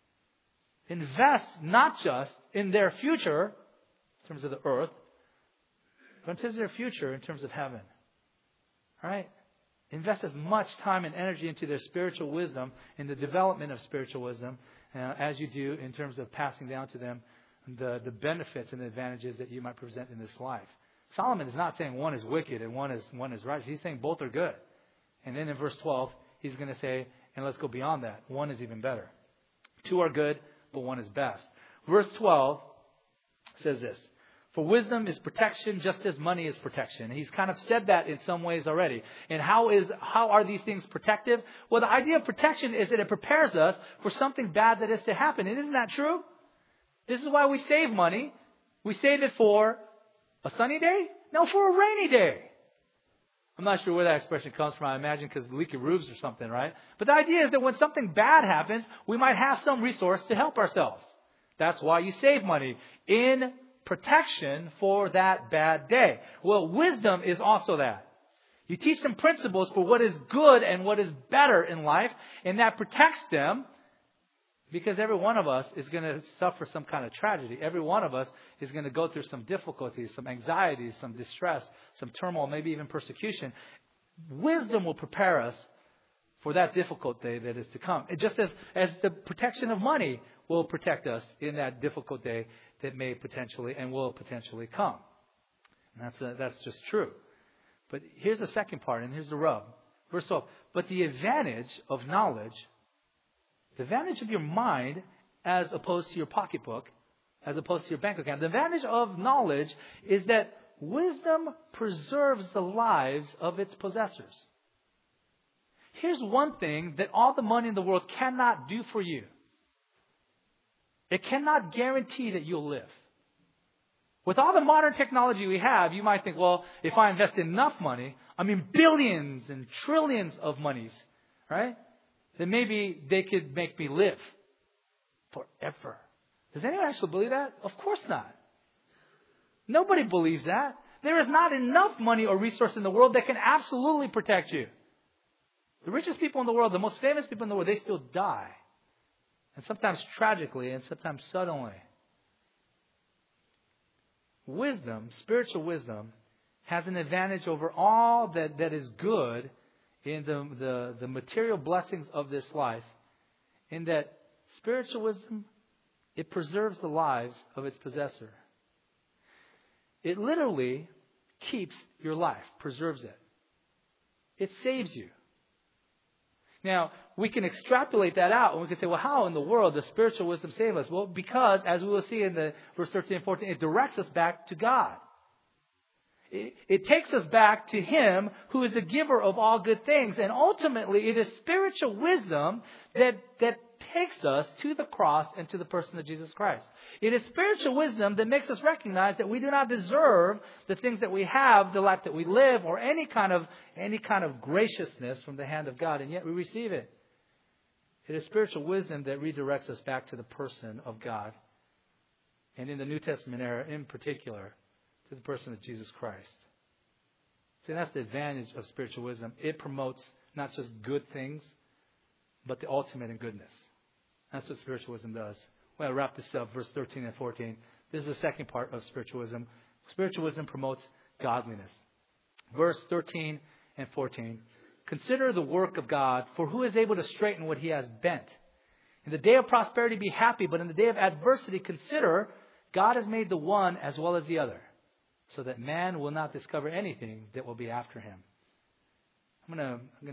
Invest not just in their future, in terms of the earth, but in terms of their future, in terms of heaven. All right? Invest as much time and energy into their spiritual wisdom, in the development of spiritual wisdom, uh, as you do in terms of passing down to them the, the benefits and the advantages that you might present in this life. Solomon is not saying one is wicked and one is one is righteous. He's saying both are good. And then in verse twelve, he's going to say, and let's go beyond that. One is even better. Two are good, but one is best. Verse twelve says this. For wisdom is protection just as money is protection. He's kind of said that in some ways already. And how is how are these things protective? Well, the idea of protection is that it prepares us for something bad that is to happen. And isn't that true? This is why we save money. We save it for a sunny day? No, for a rainy day. I'm not sure where that expression comes from. I imagine because leaky roofs or something, right? But the idea is that when something bad happens, we might have some resource to help ourselves. That's why you save money in protection for that bad day. Well, wisdom is also that. You teach them principles for what is good and what is better in life, and that protects them. Because every one of us is going to suffer some kind of tragedy. Every one of us is going to go through some difficulties, some anxieties, some distress, some turmoil, maybe even persecution. Wisdom will prepare us for that difficult day that is to come. It just as, as the protection of money will protect us in that difficult day that may potentially and will potentially come. And that's, a, that's just true. But here's the second part, and here's the rub. Verse twelve. But the advantage of knowledge, the advantage of your mind as opposed to your pocketbook, as opposed to your bank account, the advantage of knowledge is that wisdom preserves the lives of its possessors. Here's one thing that all the money in the world cannot do for you. It cannot guarantee that you'll live. With all the modern technology we have, you might think, well, if I invest enough money, I mean billions and trillions of monies, right? Then maybe they could make me live forever. Does anyone actually believe that? Of course not. Nobody believes that. There is not enough money or resource in the world that can absolutely protect you. The richest people in the world, the most famous people in the world, they still die. And sometimes tragically and sometimes suddenly. Wisdom, spiritual wisdom, has an advantage over all that, that is good in the, the, the material blessings of this life, in that spiritual wisdom, it preserves the lives of its possessor. It literally keeps your life, preserves it. It saves you. Now, we can extrapolate that out and we can say, well, how in the world does spiritual wisdom save us? Well, because, as we will see in the verse thirteen and fourteen, it directs us back to God. It, it takes us back to Him who is the giver of all good things. And ultimately, it is spiritual wisdom that, that takes us to the cross and to the person of Jesus Christ. It is spiritual wisdom that makes us recognize that we do not deserve the things that we have, the life that we live, or any kind of any kind of graciousness from the hand of God, and yet we receive it. It is spiritual wisdom that redirects us back to the person of God. And in the New Testament era in particular, to the person of Jesus Christ. See, that's the advantage of spiritual wisdom. It promotes not just good things, but the ultimate in goodness. That's what spiritual wisdom does. Well, I'll wrap this up, verse thirteen and fourteen. This is the second part of spiritual wisdom. Spiritual wisdom promotes godliness. Verse thirteen and fourteen. Consider the work of God, for who is able to straighten what He has bent? In the day of prosperity be happy, but in the day of adversity consider God has made the one as well as the other, so that man will not discover anything that will be after him. I'm going to I'm going to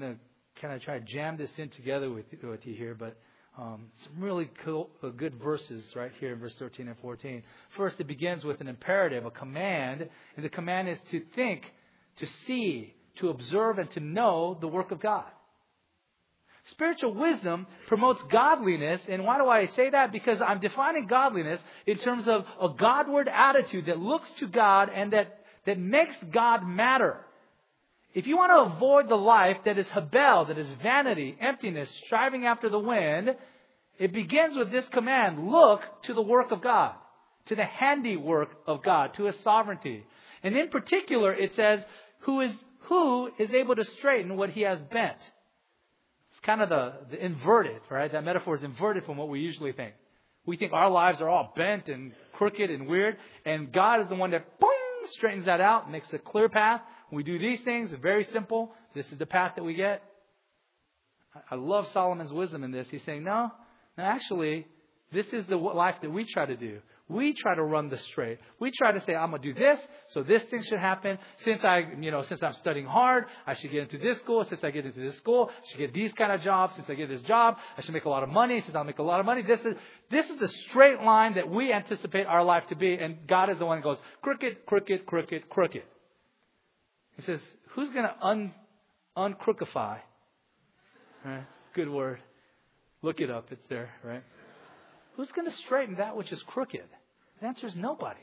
kind of try to jam this in together with, with you here, but um, some really cool, uh, good verses right here in verse thirteen and fourteen. First, it begins with an imperative, a command, and the command is to think, to see, to observe, and to know the work of God. Spiritual wisdom promotes godliness. And why do I say that? Because I'm defining godliness in terms of a Godward attitude that looks to God and that, that makes God matter. If you want to avoid the life that is habel, that is vanity, emptiness, striving after the wind, it begins with this command. Look to the work of God, to the handiwork of God, to His sovereignty. And in particular, it says, who is, who is able to straighten what He has bent? Kind of the, the inverted, right? That metaphor is inverted from what we usually think. We think our lives are all bent and crooked and weird, and God is the one that boing, straightens that out, makes a clear path. When we do these things, it's very simple. This is the path that we get. I love Solomon's wisdom in this. He's saying, no, no, actually, this is the life that we try to do. We try to run this straight. We try to say, I'm going to do this, so this thing should happen. Since I, you know, since I'm studying hard, I should get into this school. Since I get into this school, I should get these kind of jobs. Since I get this job, I should make a lot of money. Since I'll make a lot of money, this is this is the straight line that we anticipate our life to be. And God is the one who goes crooked, crooked, crooked, crooked. He says, who's going to un uncrookify? Right? Good word. Look it up. It's there, right? Who's going to straighten that which is crooked? The answer is nobody.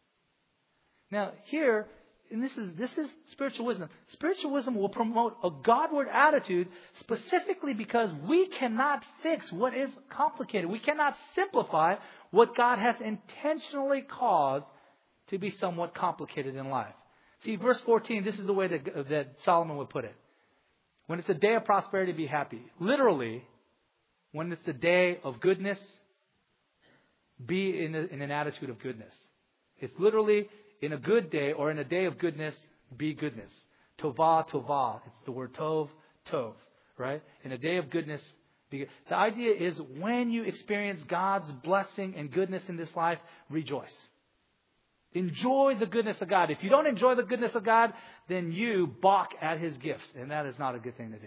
Now, here, and this is this is spiritual wisdom. Spiritual wisdom will promote a Godward attitude specifically because we cannot fix what is complicated. We cannot simplify what God has intentionally caused to be somewhat complicated in life. See, verse fourteen, this is the way that, that Solomon would put it. When it's a day of prosperity, be happy. Literally, when it's a day of goodness, be in, a, in an attitude of goodness. It's literally in a good day or in a day of goodness, be goodness. Tovah, tovah. It's the word tov, tov. Right? In a day of goodness, be good. The idea is when you experience God's blessing and goodness in this life, rejoice. Enjoy the goodness of God. If you don't enjoy the goodness of God, then you balk at His gifts. And that is not a good thing to do.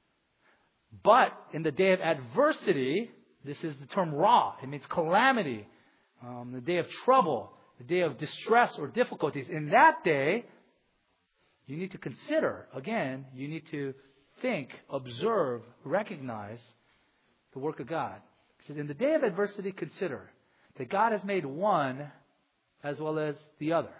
But in the day of adversity, this is the term ra. It means calamity. Um, the day of trouble. The day of distress or difficulties. In that day, you need to consider, again, you need to think, observe, recognize the work of God. It says, in the day of adversity, consider that God has made one as well as the other.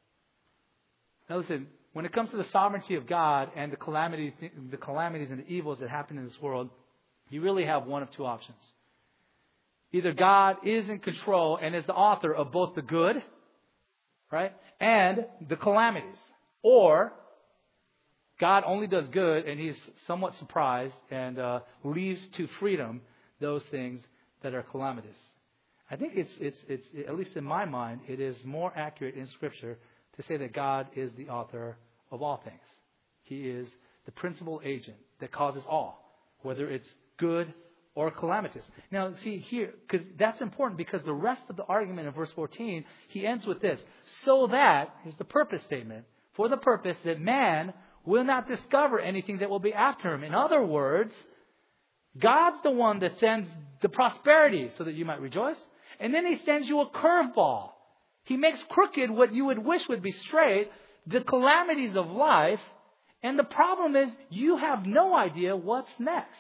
Now listen, when it comes to the sovereignty of God and the calamity, the calamities and the evils that happen in this world, you really have one of two options. Either God is in control and is the author of both the good, right, and the calamities. Or God only does good and He's somewhat surprised and uh, leaves to freedom those things that are calamitous. I think it's, it's, it's, at least in my mind, it is more accurate in Scripture to say that God is the author of all things. He is the principal agent that causes all, whether it's good or calamitous. Now, see here, because that's important because the rest of the argument in verse fourteen, he ends with this. So that, here's the purpose statement, for the purpose that man will not discover anything that will be after him. In other words, God's the one that sends the prosperity so that you might rejoice. And then He sends you a curveball. He makes crooked what you would wish would be straight, the calamities of life. And the problem is you have no idea what's next.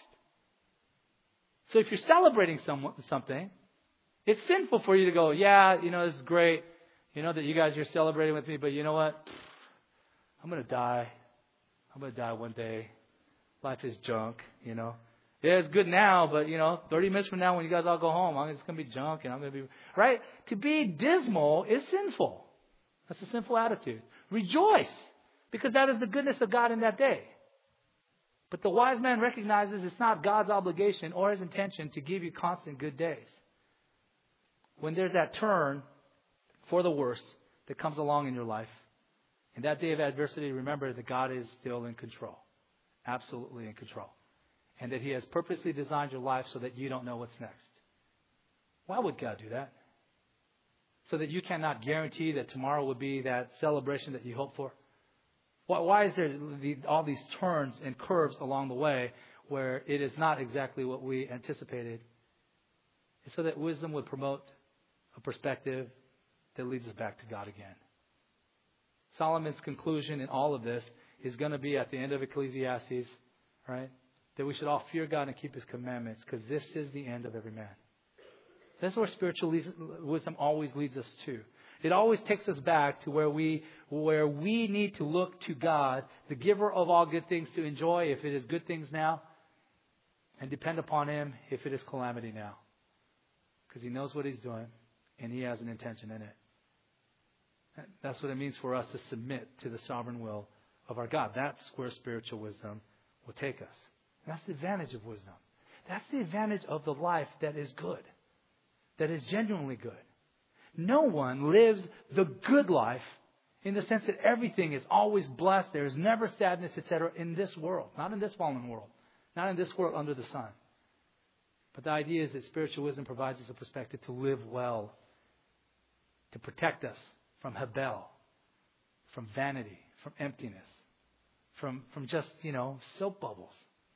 So if you're celebrating some, something, it's sinful for you to go, yeah, you know, this is great. You know that you guys are celebrating with me, but you know what? I'm going to die. I'm going to die one day. Life is junk, you know. Yeah, it's good now, but, you know, thirty minutes from now when you guys all go home, it's going to be junk and I'm going to be... Right? To be dismal is sinful. That's a sinful attitude. Rejoice, because that is the goodness of God in that day. But the wise man recognizes it's not God's obligation or His intention to give you constant good days. When there's that turn for the worse that comes along in your life, in that day of adversity, remember that God is still in control. Absolutely in control. And that He has purposely designed your life so that you don't know what's next. Why would God do that? So that you cannot guarantee that tomorrow will be that celebration that you hope for? Why is there all these turns and curves along the way where it is not exactly what we anticipated, is so that wisdom would promote a perspective that leads us back to God again. Solomon's conclusion in all of this is going to be at the end of Ecclesiastes, right? That we should all fear God and keep His commandments, because this is the end of every man. That's where spiritual wisdom always leads us to. It always takes us back to where we where we need to look to God, the giver of all good things, to enjoy if it is good things now, and depend upon Him if it is calamity now. Because He knows what He's doing, and He has an intention in it. That's what it means for us to submit to the sovereign will of our God. That's where spiritual wisdom will take us. That's the advantage of wisdom. That's the advantage of the life that is good, that is genuinely good. No one lives the good life in the sense that everything is always blessed. There is never sadness, et cetera, in this world. Not in this fallen world. Not in this world under the sun. But the idea is that spiritual wisdom provides us a perspective to live well, to protect us from Habel, from vanity, from emptiness, from, from just, you know, soap bubbles.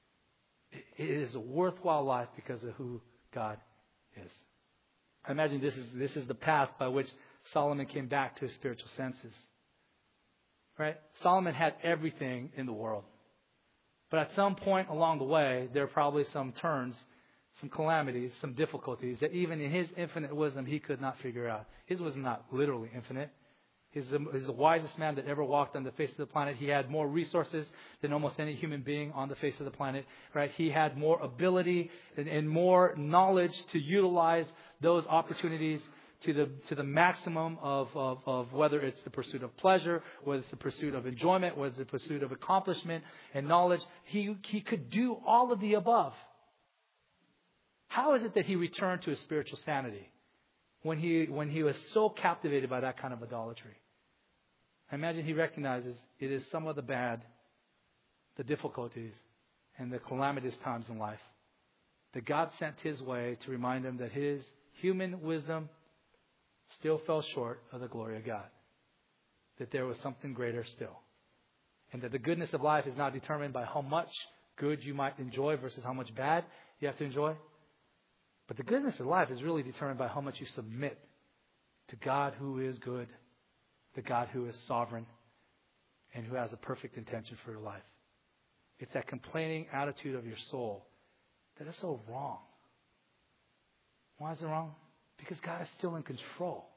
It is a worthwhile life because of who God is. I imagine this is this is the path by which Solomon came back to his spiritual senses. Right? Solomon had everything in the world. But at some point along the way, there are probably some turns, some calamities, some difficulties that even in his infinite wisdom he could not figure out. His was not literally infinite. He's the, he's the wisest man that ever walked on the face of the planet. He had more resources than almost any human being on the face of the planet. Right? He had more ability and, and more knowledge to utilize those opportunities to the to the maximum of, of, of whether it's the pursuit of pleasure, whether it's the pursuit of enjoyment, whether it's the pursuit of accomplishment and knowledge. He he could do all of the above. How is it that he returned to his spiritual sanity when he when he was so captivated by that kind of idolatry? I imagine he recognizes it is some of the bad, the difficulties, and the calamitous times in life that God sent his way to remind him that his human wisdom still fell short of the glory of God. That there was something greater still. And that the goodness of life is not determined by how much good you might enjoy versus how much bad you have to enjoy. But the goodness of life is really determined by how much you submit to God who is good, the God who is sovereign, and who has a perfect intention for your life. It's that complaining attitude of your soul that is so wrong. Why is it wrong? Because God is still in control.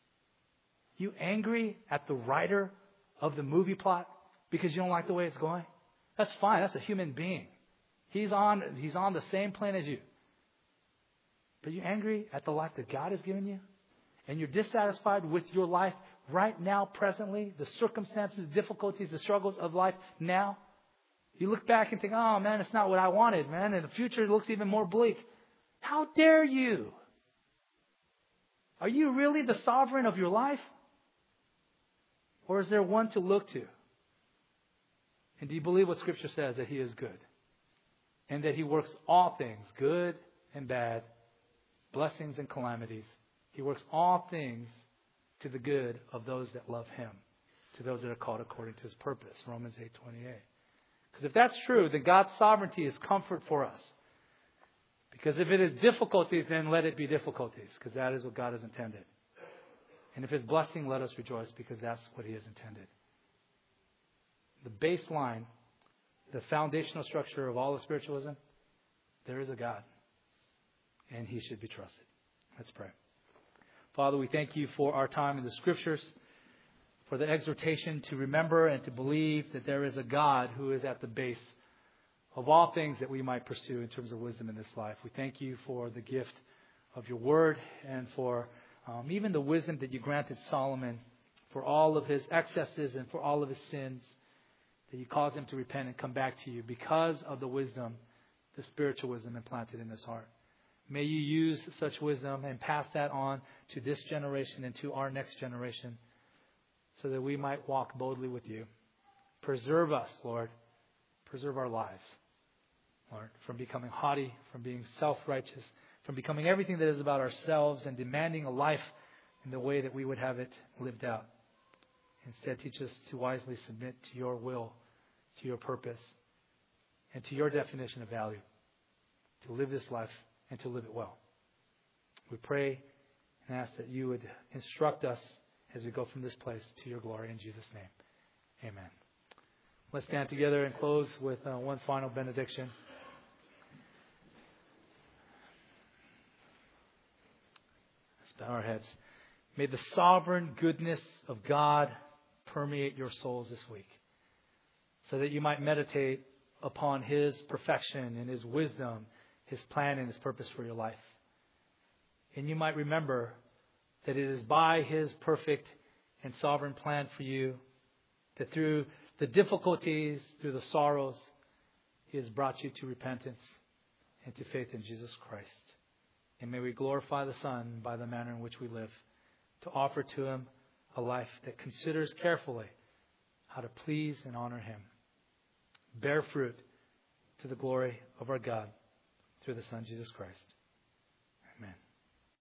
You angry at the writer of the movie plot because you don't like the way it's going? That's fine. That's a human being. He's on, he's on the same plane as you. But you angry at the life that God has given you? And you're dissatisfied with your life right now, presently? The circumstances, the difficulties, the struggles of life now? You look back and think, oh man, it's not what I wanted, man. And the future looks even more bleak. How dare you? Are you really the sovereign of your life? Or is there one to look to? And do you believe what Scripture says, that He is good? And that He works all things, good and bad, blessings and calamities. He works all things to the good of those that love Him, to those that are called according to His purpose. Romans eight twenty-eight. Because if that's true, then God's sovereignty is comfort for us. Because if it is difficulties, then let it be difficulties, because that is what God has intended. And if it's blessing, let us rejoice, because that's what He has intended. The baseline, the foundational structure of all of spiritualism, there is a God. And He should be trusted. Let's pray. Father, we thank You for our time in the Scriptures, for the exhortation to remember and to believe that there is a God who is at the base of all things that we might pursue in terms of wisdom in this life. We thank You for the gift of Your Word and for um, even the wisdom that You granted Solomon for all of his excesses and for all of his sins, that You caused him to repent and come back to You because of the wisdom, the spiritual wisdom implanted in his heart. May You use such wisdom and pass that on to this generation and to our next generation so that we might walk boldly with You. Preserve us, Lord. Preserve our lives, Lord, from becoming haughty, from being self-righteous, from becoming everything that is about ourselves and demanding a life in the way that we would have it lived out. Instead, teach us to wisely submit to Your will, to Your purpose, and to your definition of value, to live this life and to live it well. We pray and ask that you would instruct us as we go from this place to your glory in Jesus' name. Amen. Let's stand together and close with uh, one final benediction. Let's bow our heads. May the sovereign goodness of God permeate your souls this week, so that you might meditate upon His perfection and His wisdom, His plan and His purpose for your life. And you might remember that it is by His perfect and sovereign plan for you that through the difficulties, through the sorrows, He has brought you to repentance and to faith in Jesus Christ. And may we glorify the Son by the manner in which we live, to offer to Him a life that considers carefully how to please and honor Him. Bear fruit to the glory of our God through the Son, Jesus Christ.